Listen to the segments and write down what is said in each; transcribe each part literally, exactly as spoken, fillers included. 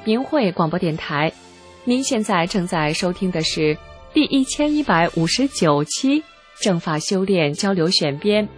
明慧广播电台。您现在正在收听的是第一千一百五十九期正法修炼交流选编。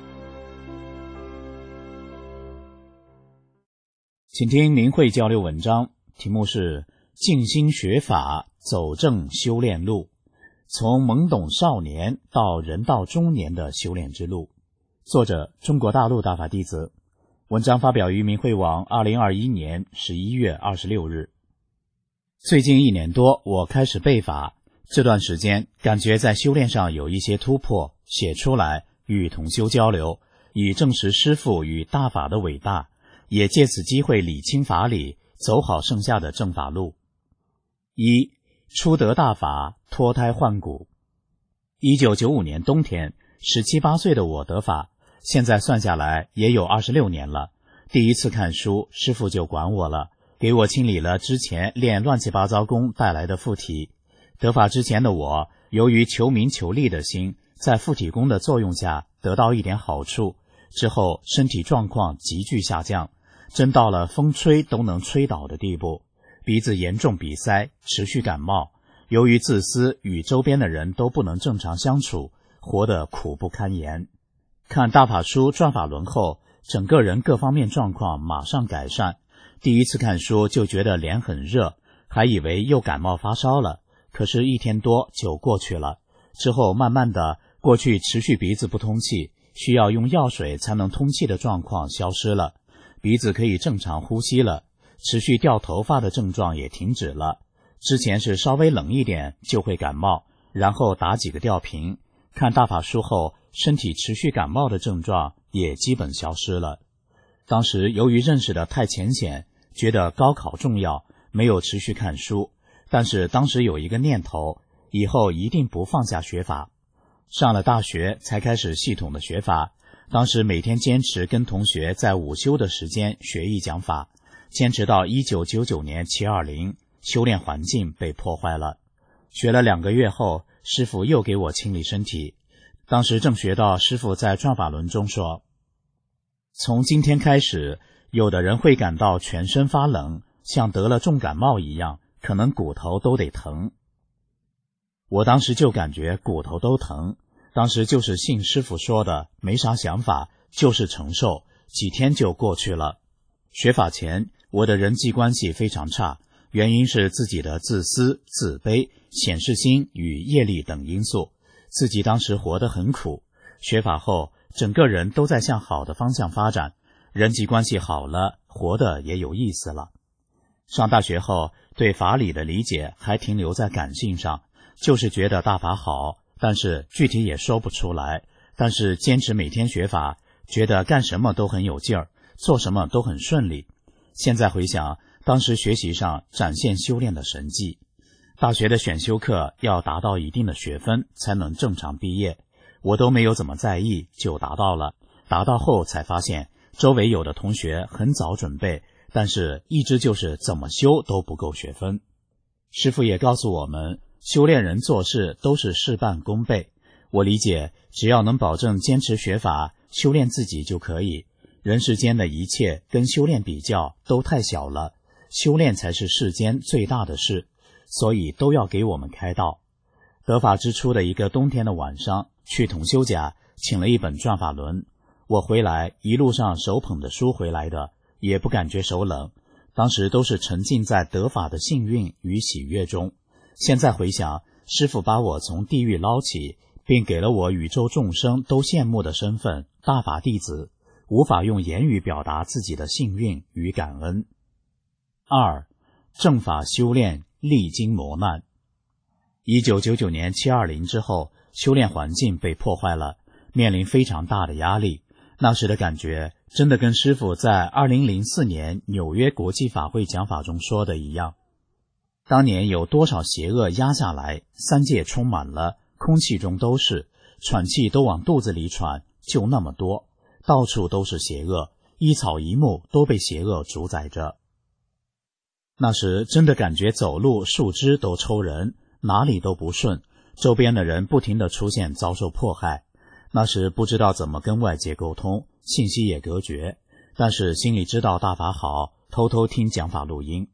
请听明慧交流文章，题目是静心学法走正修炼路，从懵懂少年到人到中年的修炼之路。作者中国大陆大法弟子，文章发表于明慧网二零二一年十一月二十六日。最近一年多，我开始背法，这段时间感觉在修炼上有一些突破，写出来与同修交流，以证实师父与大法的伟大，也借此机会理清法理，走好剩下的正法路。一、初得大法，脱胎换骨。一九九五年冬天，十七八岁的我得法，现在算下来也有二十六年了。第一次看书，师父就管我了，给我清理了之前练乱七八糟功带来的附体。得法之前的我，由于求名求利的心，在附体功的作用下得到一点好处，之后身体状况急剧下降，真到了风吹都能吹倒的地步，鼻子严重鼻塞，持续感冒。由于自私，与周边的人都不能正常相处，活得苦不堪言。看大法书转法轮后，整个人各方面状况马上改善。第一次看书就觉得脸很热，还以为又感冒发烧了，可是一天多就过去了。之后慢慢的，过去持续鼻子不通气，需要用药水才能通气的状况消失了，鼻子可以正常呼吸了，持续掉头发的症状也停止了。之前是稍微冷一点就会感冒，然后打几个吊瓶。看大法书后，身体持续感冒的症状也基本消失了。当时由于认识的太浅显，觉得高考重要，没有持续看书，但是当时有一个念头，以后一定不放下学法。上了大学才开始系统的学法，当时每天坚持跟同学在午休的时间学一讲法，坚持到一九九九年七二零，修炼环境被破坏了。学了两个月后，师父又给我清理身体。当时正学到师父在转法轮中说，从今天开始，有的人会感到全身发冷，像得了重感冒一样，可能骨头都得疼。我当时就感觉骨头都疼，当时就是信师父说的，没啥想法，就是承受，几天就过去了。学法前，我的人际关系非常差，原因是自己的自私、自卑、显示心与业力等因素，自己当时活得很苦。学法后，整个人都在向好的方向发展，人际关系好了，活得也有意思了。上大学后，对法理的理解还停留在感性上，就是觉得大法好，但是具体也说不出来。但是坚持每天学法，觉得干什么都很有劲儿，做什么都很顺利。现在回想，当时学习上展现修炼的神迹。大学的选修课要达到一定的学分才能正常毕业，我都没有怎么在意，就达到了。达到后才发现，周围有的同学很早准备，但是一直就是怎么修都不够学分。师父也告诉我们，修炼人做事都是事半功倍。我理解，只要能保证坚持学法，修炼自己就可以。人世间的一切跟修炼比较都太小了，修炼才是世间最大的事，所以都要给我们开道。得法之初的一个冬天的晚上，去同修家请了一本转法轮，我回来一路上手捧着书回来的，也不感觉手冷，当时都是沉浸在得法的幸运与喜悦中。现在回想，师父把我从地狱捞起，并给了我宇宙众生都羡慕的身份，大法弟子，无法用言语表达自己的幸运与感恩。二、正法修炼历经磨难。一九九九年七二零之后，修炼环境被破坏了，面临非常大的压力。那时的感觉真的跟师父在二零零四年纽约国际法会讲法中说的一样，当年有多少邪恶压下来，三界充满了，空气中都是，喘气都往肚子里喘，就那么多，到处都是邪恶，一草一木都被邪恶主宰着。那时真的感觉走路树枝都抽人，哪里都不顺，周边的人不停地出现遭受迫害。那时不知道怎么跟外界沟通，信息也隔绝，但是心里知道大法好，偷偷听讲法录音。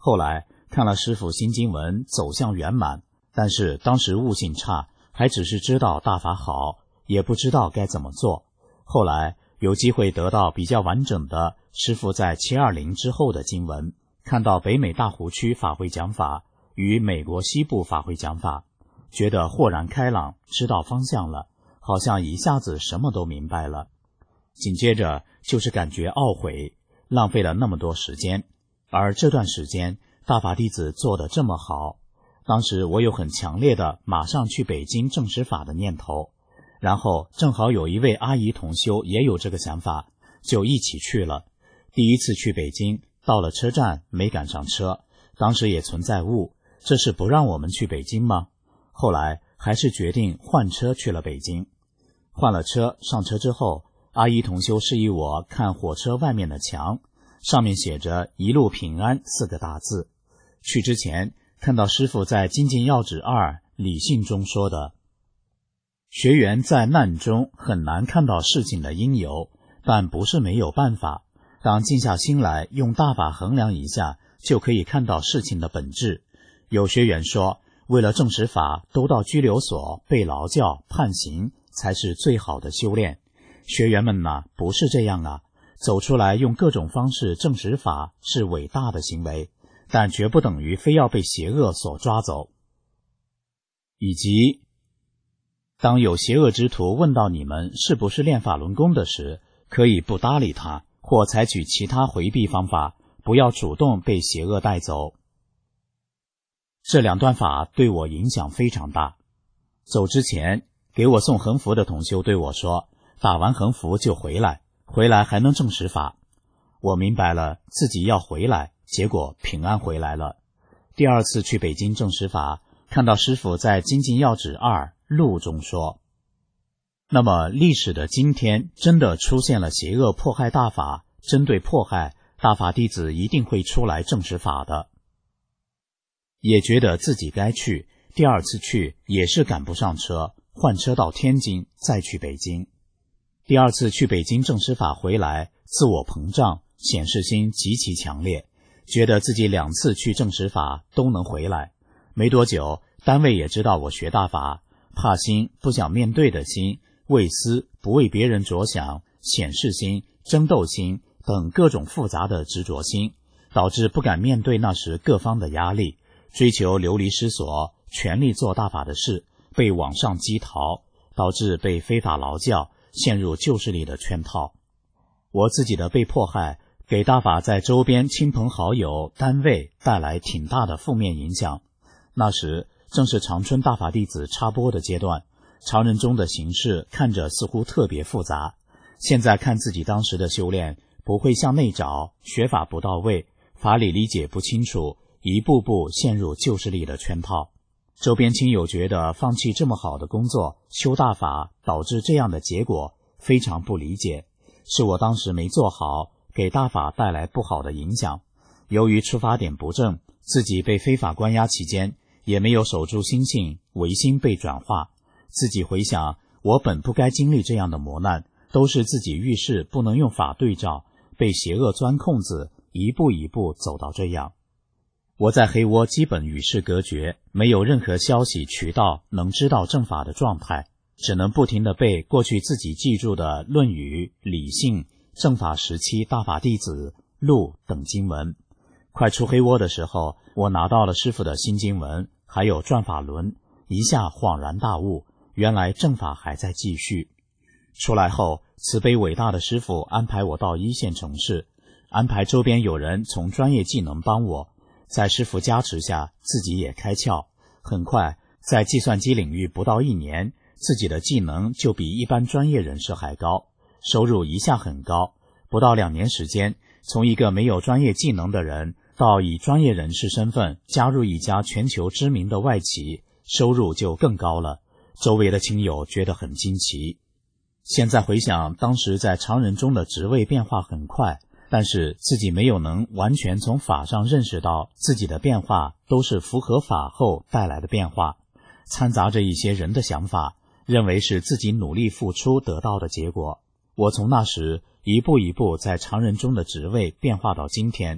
后来看了师父心经文走向圆满，但是当时悟性差，还只是知道大法好，也不知道该怎么做。后来有机会得到比较完整的师父在七二零之后的经文，看到北美大湖区法会讲法与美国西部法会讲法，觉得豁然开朗，知道方向了，好像一下子什么都明白了。紧接着就是感觉懊悔，浪费了那么多时间，而这段时间大法弟子做得这么好，当时我有很强烈的马上去北京证实法的念头，然后正好有一位阿姨同修也有这个想法，就一起去了。第一次去北京，到了车站没赶上车，当时也存在误，这是不让我们去北京吗？后来还是决定换车去了北京。换了车，上车之后，阿姨同修示意我看火车外面的墙，上面写着一路平安四个大字。去之前看到师父在精进要旨二理性中说的，学员在难中很难看到事情的因由，但不是没有办法，当静下心来用大法衡量一下，就可以看到事情的本质。有学员说，为了证实法都到拘留所被劳教判刑才是最好的修炼。学员们呢，不是这样啊，走出来用各种方式证实法是伟大的行为，但绝不等于非要被邪恶所抓走。以及当有邪恶之徒问到你们是不是练法轮功的时，可以不搭理他，或采取其他回避方法，不要主动被邪恶带走。这两段法对我影响非常大。走之前给我送横幅的同修对我说，打完横幅就回来，回来还能证实法。我明白了自己要回来，结果平安回来了。第二次去北京证实法，看到师父在精进要旨二录中说，那么历史的今天真的出现了邪恶迫害大法，针对迫害大法弟子一定会出来证实法的。也觉得自己该去，第二次去也是赶不上车，换车到天津，再去北京。第二次去北京证实法回来，自我膨胀，显示心极其强烈，觉得自己两次去证实法都能回来。没多久，单位也知道我学大法，怕心、不想面对的心、为私、不为别人着想、显示心、争斗心等各种复杂的执着心，导致不敢面对那时各方的压力，追求流离失所，全力做大法的事，被网上击逃，导致被非法劳教，陷入旧势力的圈套。我自己的被迫害，给大法在周边亲朋好友、单位带来挺大的负面影响。那时正是长春大法弟子插播的阶段，常人中的形势看着似乎特别复杂。现在看自己当时的修炼，不会向内找，学法不到位，法理理解不清楚，一步步陷入旧势力的圈套。周边亲友觉得放弃这么好的工作，修大法导致这样的结果，非常不理解。是我当时没做好，给大法带来不好的影响。由于出发点不正，自己被非法关押期间，也没有守住心性，唯心被转化。自己回想，我本不该经历这样的磨难，都是自己遇事不能用法对照，被邪恶钻空子，一步一步走到这样。我在黑窝基本与世隔绝，没有任何消息渠道能知道正法的状态，只能不停地背过去自己记住的《论语》、理性、正法时期大法弟子、录等经文。快出黑窝的时候，我拿到了师父的新经文，还有转法轮，一下恍然大悟，原来正法还在继续。出来后，慈悲伟大的师父安排我到一线城市，安排周边有人从专业技能帮我，在师父加持下，自己也开窍。很快，在计算机领域不到一年，自己的技能就比一般专业人士还高，收入一下很高。不到两年时间，从一个没有专业技能的人，到以专业人士身份加入一家全球知名的外企，收入就更高了。周围的亲友觉得很惊奇。现在回想，当时在常人中的职位变化很快，但是自己没有能完全从法上认识到自己的变化都是符合法后带来的变化，掺杂着一些人的想法，认为是自己努力付出得到的结果。我从那时一步一步在常人中的职位变化到今天，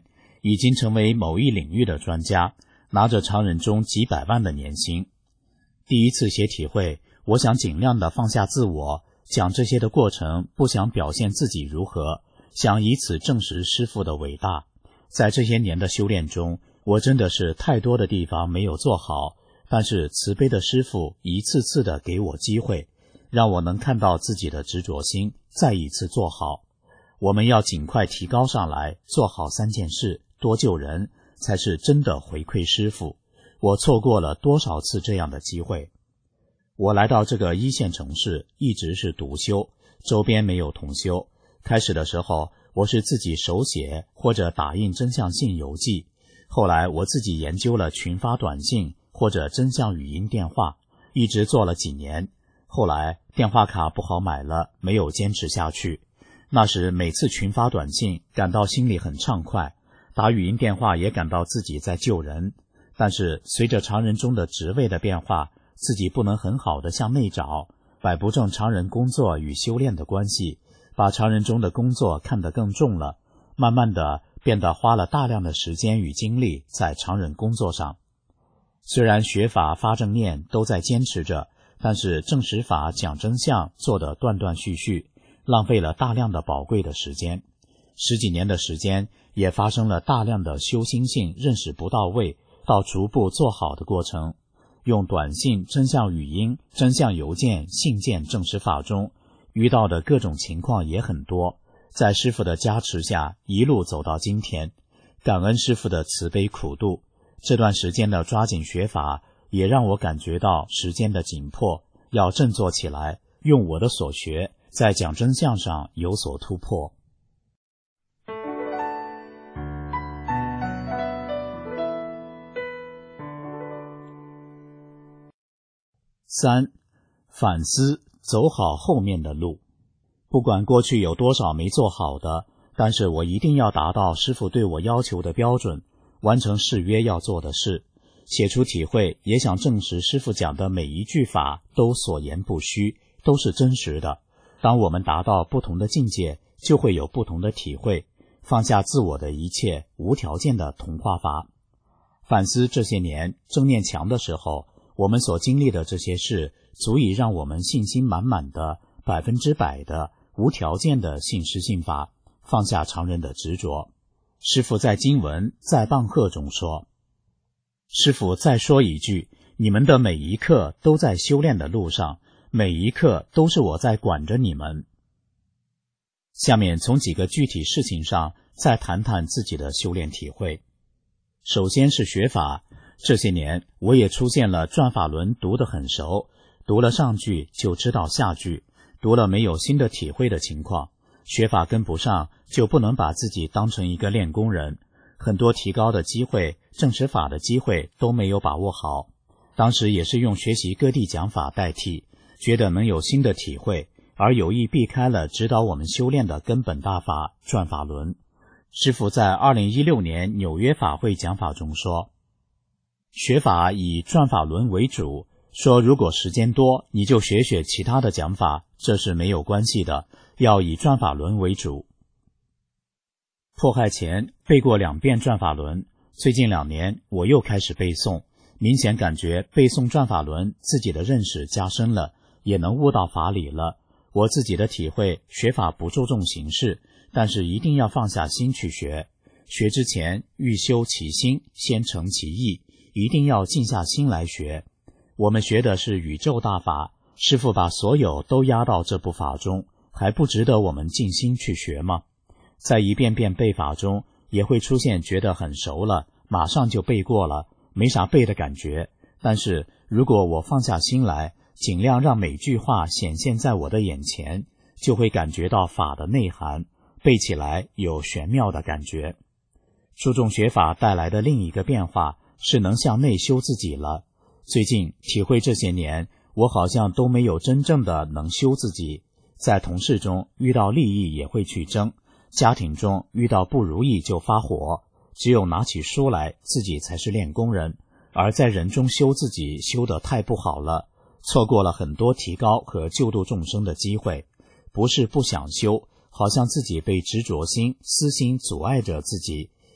已经成为某一领域的专家，拿着常人中几百万的年薪。第一次写体会，我想尽量的放下自我，讲这些的过程，不想表现自己如何，想以此证实师父的伟大。在这些年的修炼中，我真的是太多的地方没有做好，但是慈悲的师父一次次的给我机会，让我能看到自己的执着心，再一次做好。我们要尽快提高上来，做好三件事，多救人，才是真的回馈师父。我错过了多少次这样的机会。我来到这个一线城市，一直是独修，周边没有同修。开始的时候，我是自己手写或者打印真相信邮寄，后来我自己研究了群发短信或者真相语音电话，一直做了几年。后来电话卡不好买了，没有坚持下去。那时每次群发短信，感到心里很畅快，打语音电话也感到自己在救人。但是随着常人中的职位的变化，自己不能很好的向内找，摆不正常人工作与修炼的关系，把常人中的工作看得更重了，慢慢的变得花了大量的时间与精力在常人工作上。虽然学法发正念都在坚持着，但是证实法讲真相做得断断续续，浪费了大量的宝贵的时间。十几年的时间也发生了大量的修心性认识不到位到逐步做好的过程。用短信、真相语音、真相邮件、信件证实法中遇到的各种情况也很多，在师父的加持下一路走到今天，感恩师父的慈悲苦度。这段时间的抓紧学法也让我感觉到时间的紧迫，要振作起来，用我的所学在讲真相上有所突破。三、反思，走好后面的路。不管过去有多少没做好的，但是我一定要达到师父对我要求的标准，完成誓约要做的事。写出体会，也想证实师父讲的每一句法都所言不虚，都是真实的。当我们达到不同的境界，就会有不同的体会，放下自我的一切，无条件的同化法。反思这些年正念强的时候，我们所经历的这些事，足以让我们信心满满的、百分之百的、无条件的信师信法，放下常人的执着。师父在经文在棒喝中说，师父再说一句，你们的每一刻都在修炼的路上，每一刻都是我在管着你们。下面从几个具体事情上再谈谈自己的修炼体会。首先是学法，这些年我也出现了转法轮读得很熟，读了上句就知道下句，读了没有新的体会的情况，学法跟不上，就不能把自己当成一个练功人，很多提高的机会、证实法的机会都没有把握好。当时也是用学习各地讲法代替，觉得能有新的体会，而有意避开了指导我们修炼的根本大法转法轮。师父在二零一六年纽约法会讲法中说，学法以转法轮为主，说如果时间多，你就学学其他的讲法，这是没有关系的，要以转法轮为主。迫害前背过两遍转法轮，最近两年我又开始背诵，明显感觉背诵转法轮，自己的认识加深了，也能悟到法理了。我自己的体会，学法不注重形式，但是一定要放下心去学。学之前欲修其心，先成其意，一定要静下心来学。我们学的是宇宙大法，师父把所有都压到这部法中，还不值得我们静心去学吗？在一遍遍背法中，也会出现觉得很熟了，马上就背过了，没啥背的感觉。但是如果我放下心来，尽量让每句话显现在我的眼前，就会感觉到法的内涵，背起来有玄妙的感觉。注重学法带来的另一个变化是能向内修自己了。最近体会这些年，我好像都没有真正的能修自己。在同事中遇到利益也会去争，家庭中遇到不如意就发火，只有拿起书来，自己才是练功人。而在人中修自己，修得太不好了，错过了很多提高和救度众生的机会。不是不想修，好像自己被执着心、私心阻碍着自己，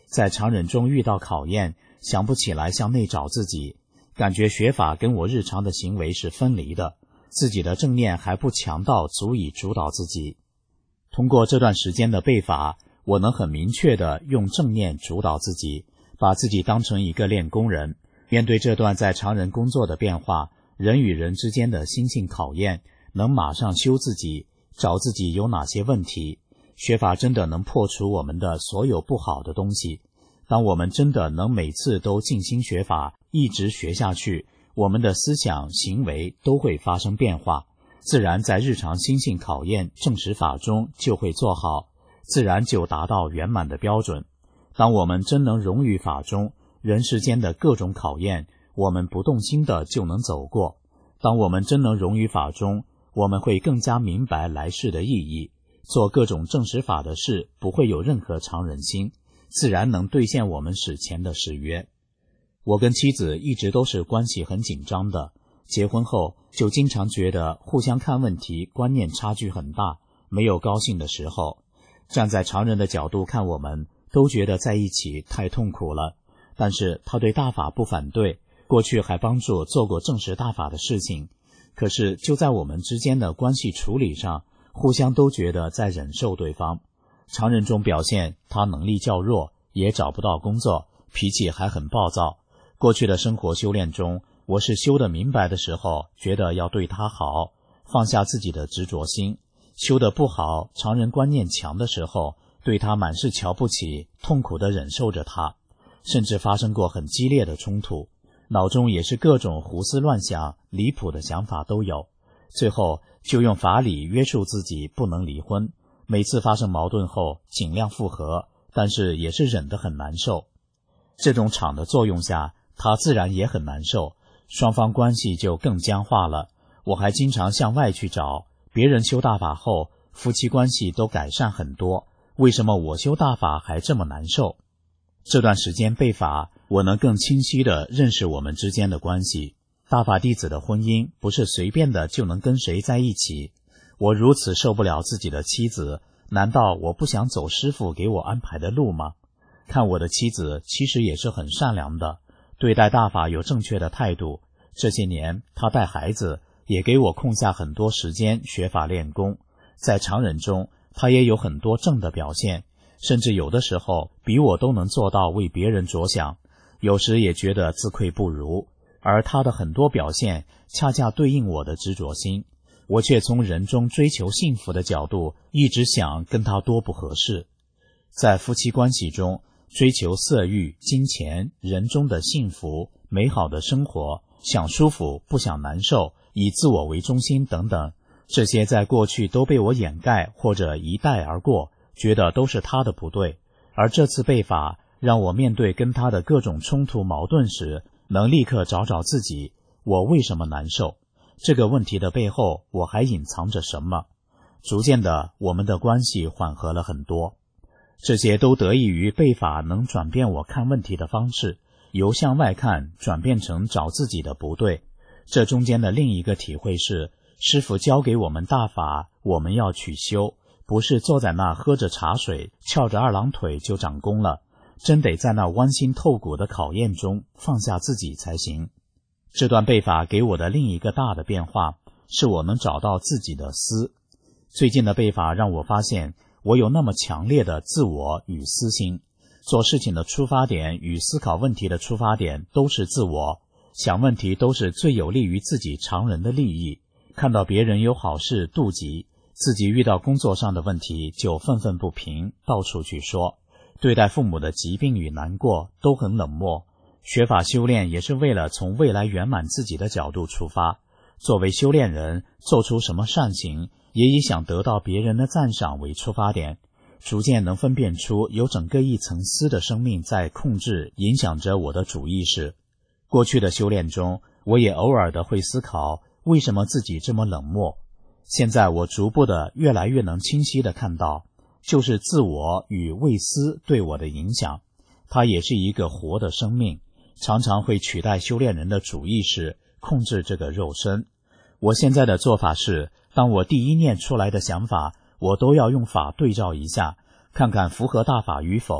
在常人中遇到考验，想不起来向内找自己，感觉学法跟我日常的行为是分离的，自己的正念还不强到足以主导自己。通过这段时间的背法，我能很明确地用正念主导自己，把自己当成一个练功人，面对这段在常人工作的变化，人与人之间的心性考验，能马上修自己，找自己有哪些问题。学法真的能破除我们的所有不好的东西。当我们真的能每次都静心学法，一直学下去，我们的思想行为都会发生变化，自然在日常心性考验正实法中就会做好，自然就达到圆满的标准。当我们真能融于法中，人世间的各种考验，我们不动心的就能走过。当我们真能融于法中，我们会更加明白来世的意义，做各种正实法的事不会有任何常人心，自然能兑现我们史前的誓约。我跟妻子一直都是关系很紧张的，结婚后就经常觉得互相看问题观念差距很大，没有高兴的时候。站在常人的角度看，我们都觉得在一起太痛苦了，但是他对大法不反对，过去还帮助做过正实大法的事情。可是就在我们之间的关系处理上，互相都觉得在忍受对方。常人中表现他能力较弱，也找不到工作，脾气还很暴躁。过去的生活修炼中，我是修得明白的时候，觉得要对他好，放下自己的执着心；修得不好，常人观念强的时候，对他满是瞧不起，痛苦地忍受着他，甚至发生过很激烈的冲突，脑中也是各种胡思乱想，离谱的想法都有。最后就用法理约束自己不能离婚，每次发生矛盾后尽量复合，但是也是忍得很难受。这种场的作用下，他自然也很难受，双方关系就更僵化了。我还经常向外去找，别人修大法后夫妻关系都改善很多，为什么我修大法还这么难受？这段时间背法，我能更清晰地认识我们之间的关系。大法弟子的婚姻不是随便的就能跟谁在一起。我如此受不了自己的妻子，难道我不想走师父给我安排的路吗？看我的妻子其实也是很善良的，对待大法有正确的态度。这些年她带孩子，也给我空下很多时间学法练功。在常人中，她也有很多正的表现，甚至有的时候比我都能做到为别人着想，有时也觉得自愧不如。而她的很多表现恰恰对应我的执着心，我却从人中追求幸福的角度一直想跟她多不合适。在夫妻关系中，追求色欲、金钱、人中的幸福、美好的生活，想舒服不想难受，以自我为中心等等，这些在过去都被我掩盖或者一带而过，觉得都是他的不对。而这次背法让我面对跟他的各种冲突矛盾时，能立刻找找自己，我为什么难受？这个问题的背后我还隐藏着什么？逐渐的，我们的关系缓和了很多。这些都得益于背法能转变我看问题的方式，由向外看转变成找自己的不对。这中间的另一个体会是，师父教给我们大法，我们要去修，不是坐在那喝着茶水，翘着二郎腿就长功了，真得在那剜心透骨的考验中放下自己才行。这段背法给我的另一个大的变化，是我能找到自己的私。最近的背法让我发现，我有那么强烈的自我与私心，做事情的出发点与思考问题的出发点都是自我，想问题都是最有利于自己常人的利益，看到别人有好事妒忌，自己遇到工作上的问题就愤愤不平，到处去说，对待父母的疾病与难过都很冷漠。学法修炼也是为了从未来圆满自己的角度出发，作为修炼人，做出什么善行也以想得到别人的赞赏为出发点，逐渐能分辨出有整个一层丝的生命在控制影响着我的主意识。过去的修炼中，我也偶尔的会思考为什么自己这么冷漠。现在我逐步的越来越能清晰的看到，就是自我与畏私对我的影响。它也是一个活的生命，常常会取代修炼人的主意识，控制这个肉身。我现在的做法是，当我第一念出来的想法，我都要用法对照一下，看看符合大法与否，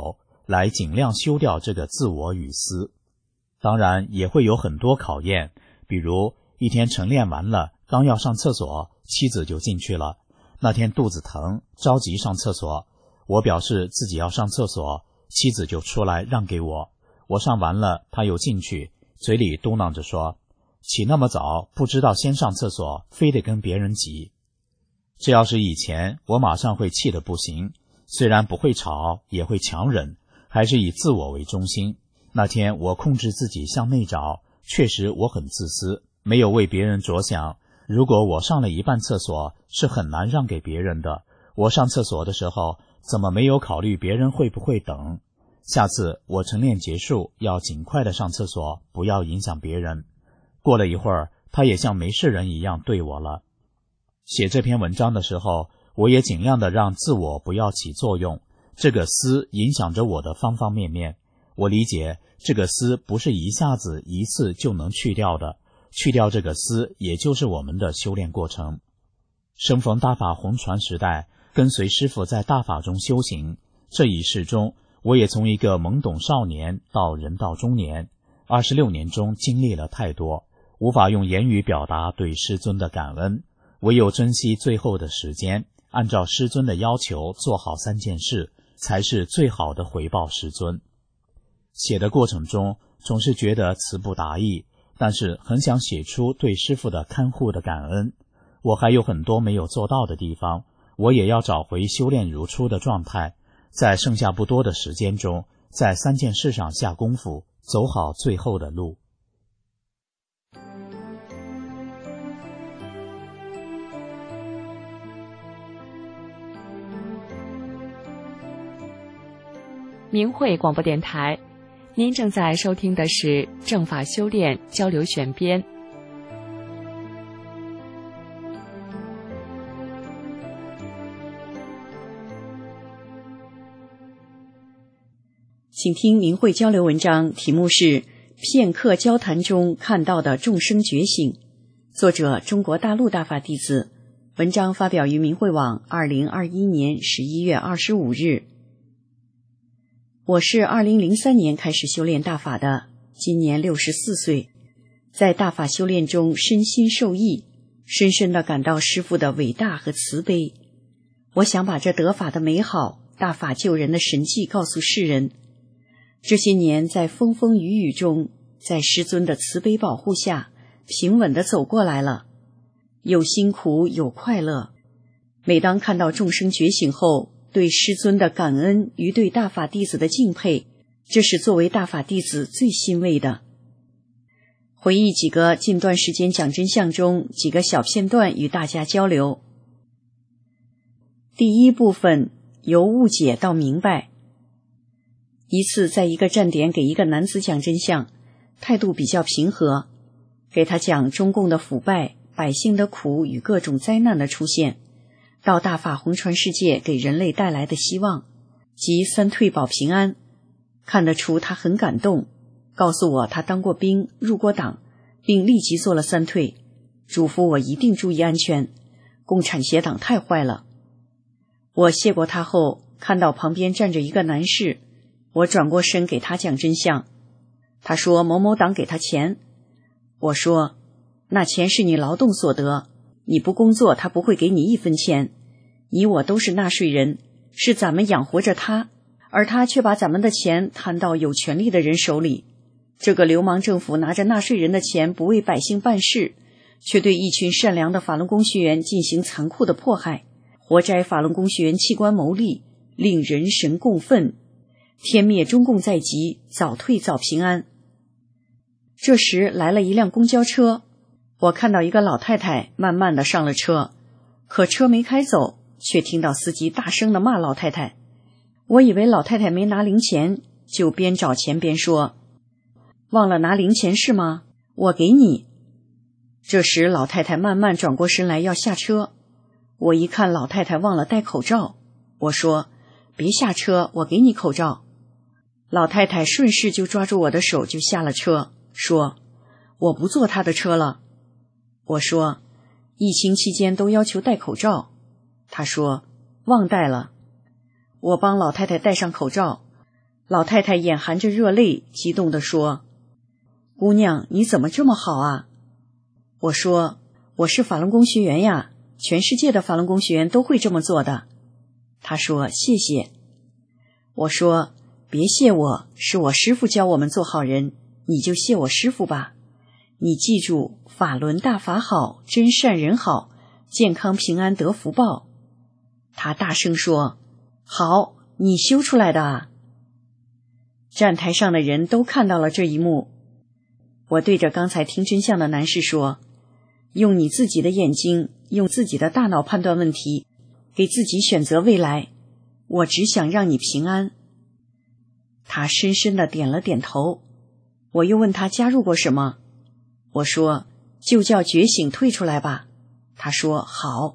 来尽量修掉这个自我与私。当然也会有很多考验，比如一天晨练完了，刚要上厕所，妻子就进去了。那天肚子疼，着急上厕所，我表示自己要上厕所，妻子就出来让给我。我上完了，他又进去，嘴里嘟囔着说，起那么早，不知道先上厕所，非得跟别人急。这要是以前，我马上会气得不行，虽然不会吵，也会强忍，还是以自我为中心。那天我控制自己向内找，确实我很自私，没有为别人着想。如果我上了一半厕所，是很难让给别人的。我上厕所的时候，怎么没有考虑别人会不会等？下次我晨练结束，要尽快的上厕所，不要影响别人。过了一会儿，他也像没事人一样对我了。写这篇文章的时候，我也尽量的让自我不要起作用，这个私影响着我的方方面面。我理解这个私不是一下子一次就能去掉的，去掉这个私也就是我们的修炼过程。生逢大法红传时代，跟随师父在大法中修行，这一世中我也从一个懵懂少年到人到中年，二十六年中经历了太多，无法用言语表达对师尊的感恩，唯有珍惜最后的时间，按照师尊的要求做好三件事，才是最好的回报师尊。写的过程中总是觉得词不达意，但是很想写出对师父的看护的感恩。我还有很多没有做到的地方，我也要找回修炼如初的状态，在剩下不多的时间中，在三件事上下功夫，走好最后的路。 明慧广播电台，您正在收听的是正法修炼交流选编。 请听明慧交流文章，题目是片刻交谈中看到的众生觉醒，作者中国大陆大法弟子，文章发表于明慧网二零二一年十一月二十五日。我是二零零三年开始修炼大法的，今年六十四岁，在大法修炼中身心受益，深深地感到师父的伟大和慈悲。我想把这得法的美好，大法救人的神迹告诉世人。这些年在风风雨雨中，在师尊的慈悲保护下，平稳地走过来了，有辛苦有快乐。每当看到众生觉醒后，对师尊的感恩与对大法弟子的敬佩，这是作为大法弟子最欣慰的。回忆几个近段时间讲真相中几个小片段与大家交流。第一部分，由误解到明白。一次在一个站点给一个男子讲真相，态度比较平和，给他讲中共的腐败、百姓的苦与各种灾难的出现，到大法红传世界给人类带来的希望，及三退保平安。看得出他很感动，告诉我他当过兵，入过党，并立即做了三退，嘱咐我一定注意安全，共产协党太坏了。我谢过他后，看到旁边站着一个男士，我转过身给他讲真相。他说某某党给他钱。我说那钱是你劳动所得，你不工作他不会给你一分钱，你我都是纳税人，是咱们养活着他，而他却把咱们的钱摊到有权力的人手里。这个流氓政府拿着纳税人的钱不为百姓办事，却对一群善良的法轮功学员进行残酷的迫害，活摘法轮功学员器官牟利，令人神共愤。天灭中共在即，早退早平安。这时来了一辆公交车，我看到一个老太太慢慢地上了车，可车没开走，却听到司机大声地骂老太太。我以为老太太没拿零钱，就边找钱边说，忘了拿零钱是吗？我给你。这时老太太慢慢转过身来要下车，我一看老太太忘了戴口罩，我说别下车，我给你口罩。老太太顺势就抓住我的手就下了车，说我不坐她的车了。我说疫情期间都要求戴口罩。她说忘戴了。我帮老太太戴上口罩， 老太太眼含着热泪，激动地说：姑娘，你怎么这么好啊？我说：我是法轮功学员呀，全世界的法轮功学员都会这么做的。她说：谢谢。我说：别谢我，是我师父教我们做好人，你就谢我师父吧。你记住，法轮大法好，真善人好，健康平安得福报。她大声说：好，你修出来的啊。站台上的人都看到了这一幕。我对着刚才听真相的男士说：用你自己的眼睛，用自己的大脑判断问题，给自己选择未来，我只想让你平安。他深深地点了点头。我又问他加入过什么，我说：就叫觉醒退出来吧。他说：好。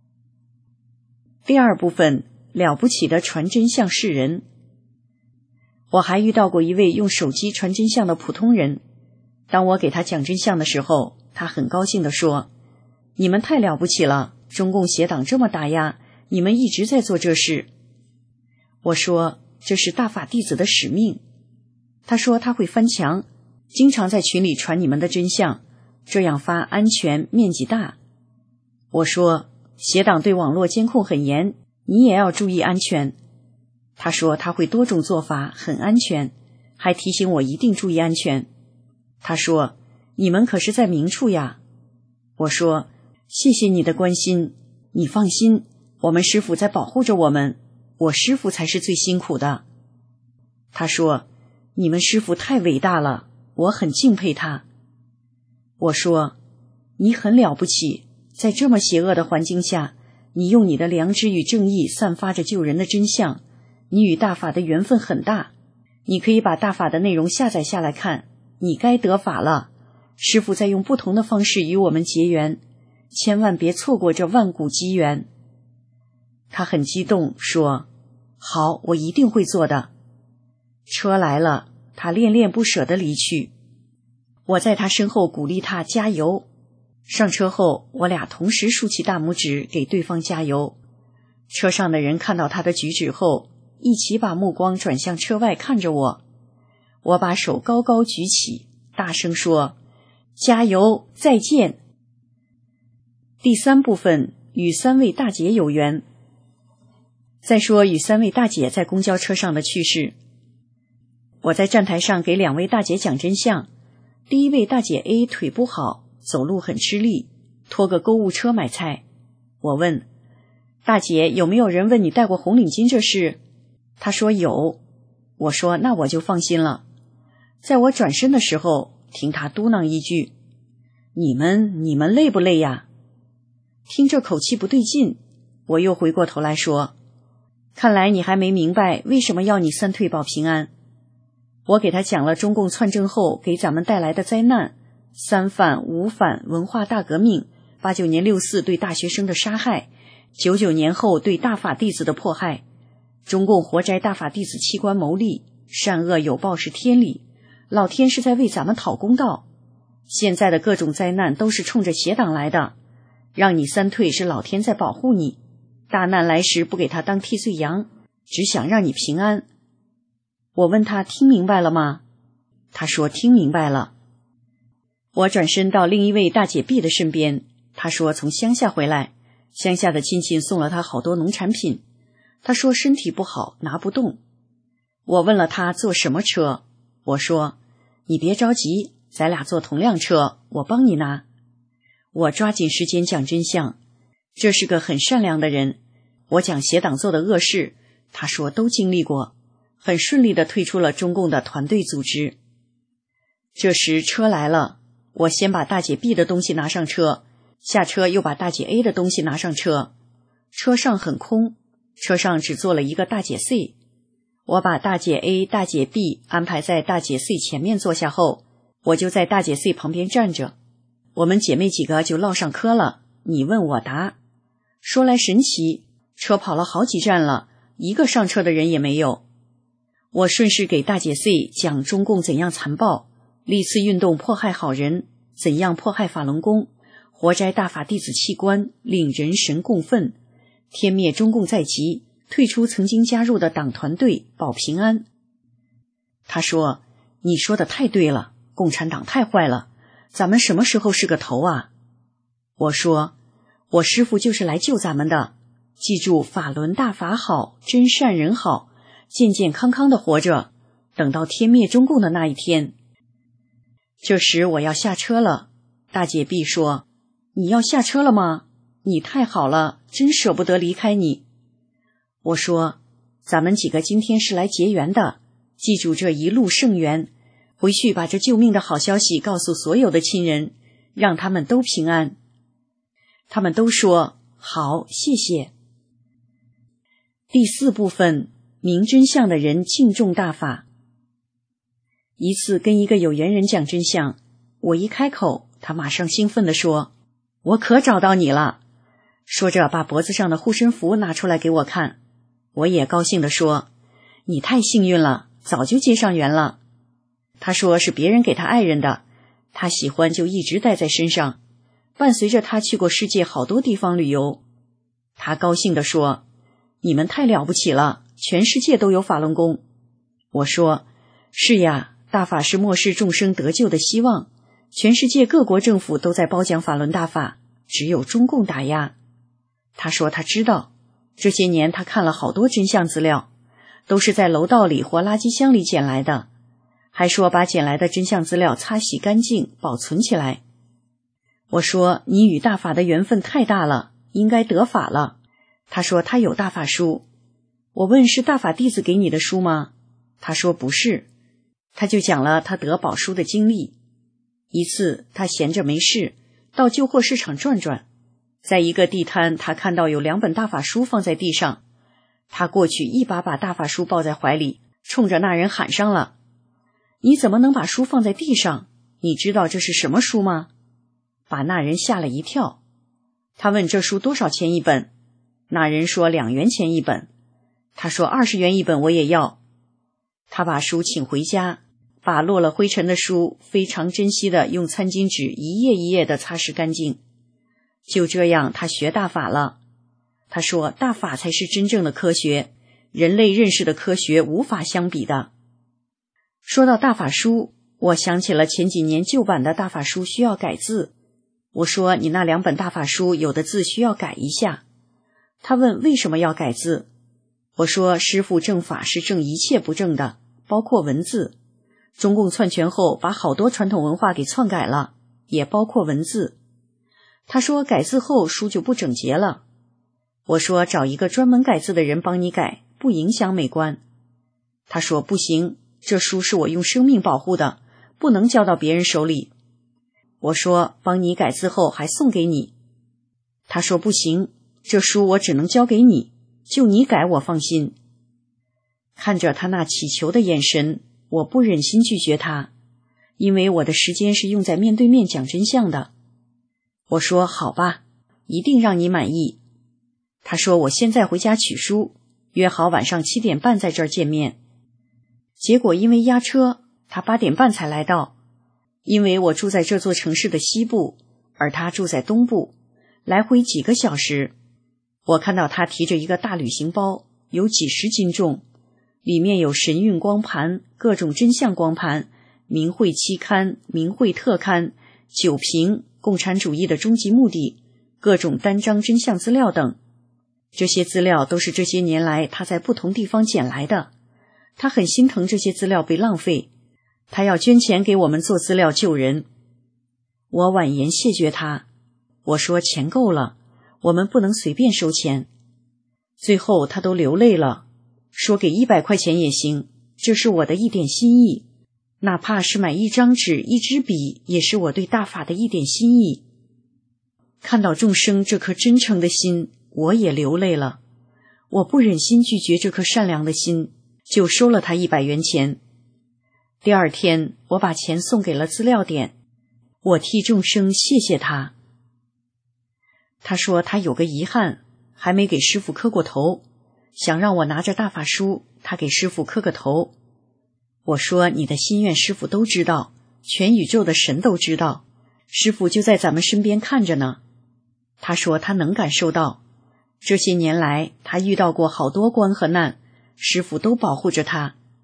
第二部分，了不起的传真相示人。我还遇到过一位用手机传真相的普通人，当我给他讲真相的时候，他很高兴地说：你们太了不起了，中共邪党这么打压，你们一直在做这事。我说：这是大法弟子的使命。他说他会翻墙，经常在群里传你们的真相，这样发安全，面积大。我说：邪党对网络监控很严，你也要注意安全。他说他会多种做法，很安全，还提醒我一定注意安全。他说：你们可是在明处呀。我说：谢谢你的关心，你放心，我们师父在保护着我们，我师父才是最辛苦的。他说：你们师父太伟大了，我很敬佩他。我说：你很了不起，在这么邪恶的环境下，你用你的良知与正义散发着救人的真相，你与大法的缘分很大，你可以把大法的内容下载下来看，你该得法了。师父在用不同的方式与我们结缘，千万别错过这万古机缘。他很激动说：好，我一定会做的。车来了，他恋恋不舍地离去。我在他身后鼓励他加油。上车后，我俩同时竖起大拇指给对方加油。车上的人看到他的举止后，一起把目光转向车外看着我。我把手高高举起，大声说：加油，再见。第三部分，与三位大姐有缘。再说与三位大姐在公交车上的趣事。我在站台上给两位大姐讲真相。第一位大姐 A 腿不好，走路很吃力，拖个购物车买菜。我问大姐，有没有人问你戴过红领巾这事？她说有。我说那我就放心了。在我转身的时候，听她嘟囔一句：你们你们累不累呀？听这口气不对劲，我又回过头来说：看来你还没明白为什么要你三退保平安。我给他讲了中共篡政后给咱们带来的灾难，三反五反文化大革命，八九年六四对大学生的杀害，九九年后对大法弟子的迫害，中共活摘大法弟子器官牟利，善恶有报是天理，老天是在为咱们讨公道。现在的各种灾难都是冲着邪党来的，让你三退是老天在保护你，大难来时不给他当替罪羊，只想让你平安。我问他听明白了吗？他说听明白了。我转身到另一位大姐 B 的身边，她说从乡下回来，乡下的亲戚送了她好多农产品，她说身体不好拿不动。我问了她坐什么车，我说你别着急，咱俩坐同辆车，我帮你拿。我抓紧时间讲真相，这是个很善良的人，我讲邪党做的恶事，他说都经历过，很顺利地退出了中共的团队组织。这时车来了，我先把大姐 B 的东西拿上车，下车又把大姐 A 的东西拿上车。车上很空，车上只坐了一个大姐 C。 我把大姐 A、大姐 B 安排在大姐 C 前面坐下后，我就在大姐 C 旁边站着。我们姐妹几个就唠上嗑了，你问我答。说来神奇，车跑了好几站了，一个上车的人也没有。我顺势给大姐 C 讲中共怎样残暴，历次运动迫害好人，怎样迫害法轮功，活摘大法弟子器官，令人神共愤，天灭中共在即，退出曾经加入的党团队，保平安。 他说，你说的太对了，共产党太坏了，咱们什么时候是个头啊？我说，我师父就是来救咱们的，记住法轮大法好，真善人好，健健康康的活着，等到天灭中共的那一天。这时我要下车了，大姐婢说，你要下车了吗？你太好了，真舍不得离开你。我说，咱们几个今天是来结缘的，记住这一路圣缘，回去把这救命的好消息告诉所有的亲人，让他们都平安。他们都说好，谢谢。第四部分，明真相的人敬重大法。一次跟一个有缘人讲真相，我一开口，他马上兴奋地说，我可找到你了，说着把脖子上的护身符拿出来给我看。我也高兴地说，你太幸运了，早就结上缘了。他说是别人给他爱人的，他喜欢就一直带在身上，伴随着他去过世界好多地方旅游。他高兴地说，你们太了不起了，全世界都有法轮功。我说，是呀，大法是末世众生得救的希望，全世界各国政府都在褒奖法轮大法，只有中共打压。他说他知道，这些年他看了好多真相资料，都是在楼道里或垃圾箱里捡来的，还说把捡来的真相资料擦洗干净，保存起来。我说，你与大法的缘分太大了，应该得法了。他说他有大法书。我问，是大法弟子给你的书吗？他说不是。他就讲了他得宝书的经历。一次他闲着没事，到旧货市场转转，在一个地摊，他看到有两本大法书放在地上，他过去一把把大法书抱在怀里，冲着那人喊上了，你怎么能把书放在地上？你知道这是什么书吗？把那人吓了一跳。他问这书多少钱一本？那人说两元钱一本。他说二十元一本我也要。他把书请回家，把落了灰尘的书非常珍惜的用餐巾纸一页一页的擦拭干净。就这样他学大法了。他说大法才是真正的科学，人类认识的科学无法相比的。说到大法书，我想起了前几年旧版的大法书需要改字。我说你那两本大法书有的字需要改一下。他问为什么要改字？我说师父正法是正一切不正的，包括文字。中共篡权后把好多传统文化给篡改了，也包括文字。他说改字后书就不整洁了。我说找一个专门改字的人帮你改，不影响美观。他说不行，这书是我用生命保护的，不能交到别人手里。我说帮你改字后还送给你。他说不行，这书我只能交给你，就你改我放心。看着他那祈求的眼神，我不忍心拒绝他，因为我的时间是用在面对面讲真相的。我说好吧，一定让你满意。他说我现在回家取书，约好晚上七点半在这儿见面。结果因为压车，他八点半才来到。因为我住在这座城市的西部，而他住在东部，来回几个小时。我看到他提着一个大旅行包，有几十斤重，里面有神韵光盘、各种真相光盘、明慧期刊、明慧特刊、酒瓶、共产主义的终极目的、各种单张真相资料等。这些资料都是这些年来他在不同地方捡来的。他很心疼这些资料被浪费，他要捐钱给我们做资料救人。我婉言谢绝他，我说钱够了，我们不能随便收钱。最后他都流泪了，说给一百块钱也行，这是我的一点心意，哪怕是买一张纸一支笔，也是我对大法的一点心意。看到众生这颗真诚的心，我也流泪了。我不忍心拒绝这颗善良的心，就收了他一百元钱。第二天我把钱送给了资料点，我替众生谢谢他。他说他有个遗憾，还没给师父磕过头，想让我拿着大法书，他给师父磕个头。我说你的心愿师父都知道，全宇宙的神都知道，师父就在咱们身边看着呢。他说他能感受到，这些年来他遇到过好多关和难，师父都保护着他。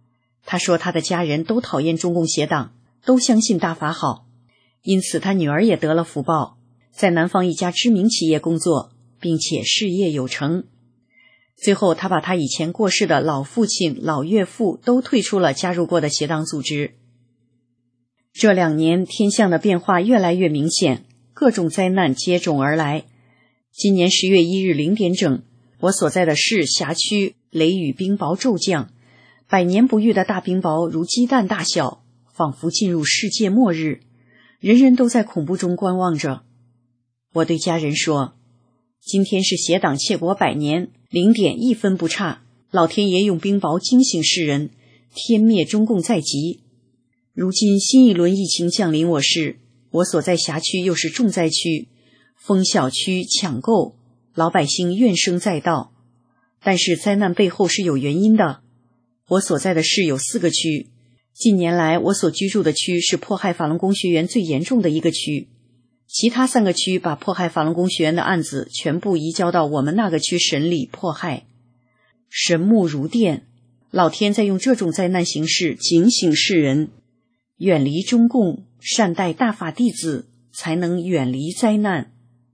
他说他的家人都讨厌中共邪党，都相信大法好，因此他女儿也得了福报，在南方一家知名企业工作，并且事业有成。最后他把他以前过世的老父亲、老岳父都退出了加入过的邪党组织。这两年天象的变化越来越明显，各种灾难接踵而来。今年十月一日零点整，我所在的市辖区雷雨冰雹骤降，百年不遇的大冰雹如鸡蛋大小，仿佛进入世界末日，人人都在恐怖中观望着。我对家人说，今天是邪党窃国百年，零点一分不差，老天爷用冰雹惊醒世人，天灭中共在即。如今新一轮疫情降临我市，我所在辖区又是重灾区，封小区抢购，老百姓怨声载道。但是灾难背后是有原因的。我所在的市有四个区，近年来我所居住的区是迫害法轮功学员最严重的一个区，其他三个区把迫害法轮功学员的案子全部移交到我们那个区审理迫害。神目如电，老天在用这种灾难形式警醒世人，远离中共，善待大法弟子，才能远离灾难。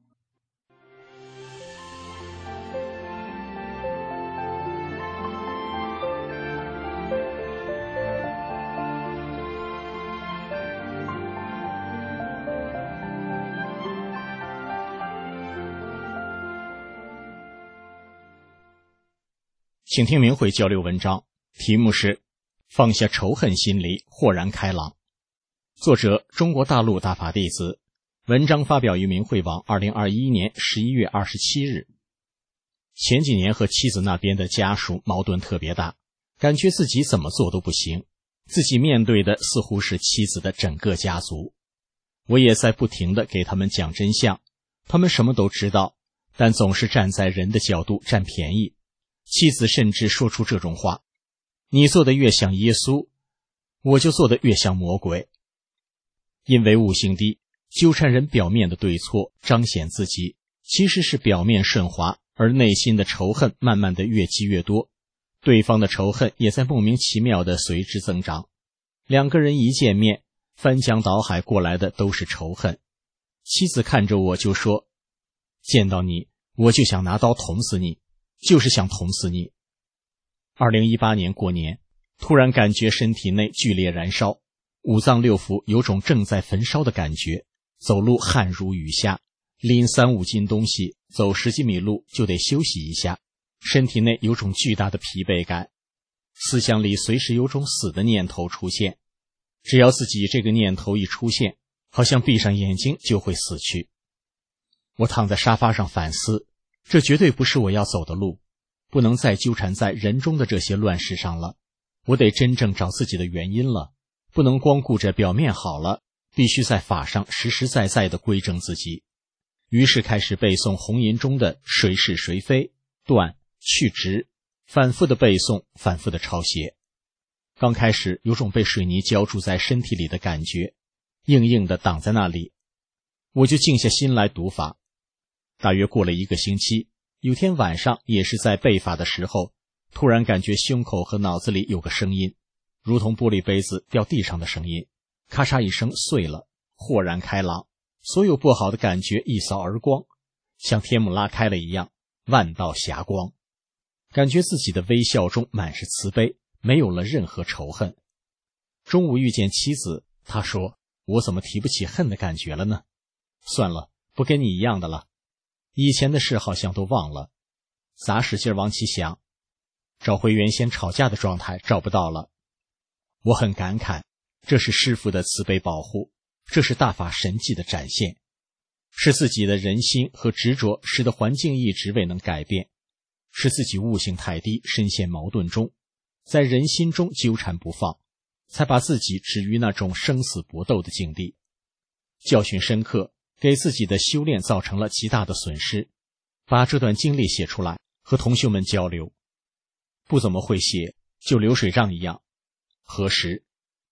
请听明慧交流文章，题目是放下仇恨心理，豁然开朗。作者中国大陆大法弟子，文章发表于明慧网二零二一年十一月二十七日。前几年和妻子那边的家属矛盾特别大，感觉自己怎么做都不行，自己面对的似乎是妻子的整个家族。我也在不停地给他们讲真相，他们什么都知道，但总是站在人的角度占便宜。妻子甚至说出这种话，你做的越像耶稣，我就做的越像魔鬼。因为悟性低，纠缠人表面的对错，彰显自己，其实是表面顺滑，而内心的仇恨慢慢的越积越多，对方的仇恨也在莫名其妙的随之增长。两个人一见面，翻江倒海过来的都是仇恨。妻子看着我就说，见到你，我就想拿刀捅死你，就是想捅死你。二零一八年过年，突然感觉身体内剧烈燃烧，五脏六腑有种正在焚烧的感觉，走路汗如雨下，拎三五斤东西，走十几米路就得休息一下，身体内有种巨大的疲惫感，思想里随时有种死的念头出现，只要自己这个念头一出现，好像闭上眼睛就会死去。我躺在沙发上反思，这绝对不是我要走的路，不能再纠缠在人中的这些乱事上了，我得真正找自己的原因了，不能光顾着表面好了，必须在法上实实在在地归正自己。于是开始背诵红吟中的谁是谁非、断、去直，反复的背诵，反复的抄写。刚开始有种被水泥浇筑在身体里的感觉，硬硬的挡在那里，我就静下心来读法。大约过了一个星期，有天晚上也是在背法的时候，突然感觉胸口和脑子里有个声音，如同玻璃杯子掉地上的声音，咔嚓一声碎了，豁然开朗，所有不好的感觉一扫而光，像天幕拉开了一样，万道霞光。感觉自己的微笑中满是慈悲，没有了任何仇恨。中午遇见妻子，她说，我怎么提不起恨的感觉了呢？算了，不跟你一样的了，以前的事好像都忘了，咋使劲往起想，找回原先吵架的状态找不到了。我很感慨，这是师父的慈悲保护，这是大法神迹的展现，是自己的人心和执着使得环境一直未能改变，是自己悟性太低，深陷矛盾中，在人心中纠缠不放，才把自己置于那种生死搏斗的境地。教训深刻，给自己的修炼造成了极大的损失，把这段经历写出来，和同学们交流。不怎么会写，就流水账一样。何时？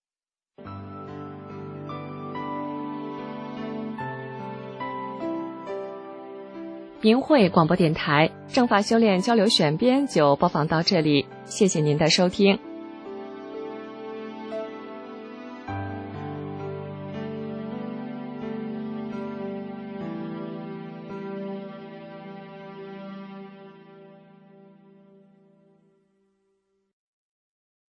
明慧广播电台正法修炼交流选编就播放到这里，谢谢您的收听。